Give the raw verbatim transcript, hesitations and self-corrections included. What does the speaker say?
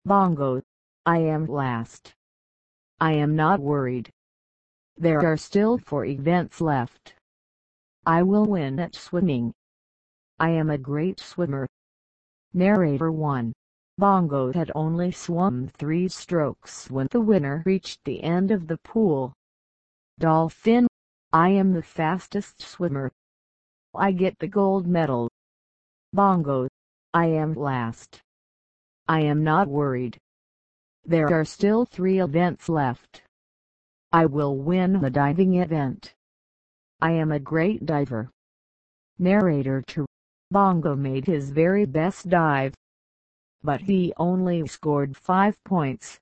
Bongo. I am last. I am not worried. There are still four events left. I will win at swimming. I am a great swimmer. Narrator one. Bongo had only swum three strokes when the winner reached the end of the pool. Dolphin. I am the fastest swimmer. I get the gold medal. Bongo. I am last. I am not worried. There are still three events left. I will win the diving event. I am a great diver. Narrator two. Bongo made his very best dive, but he only scored five points.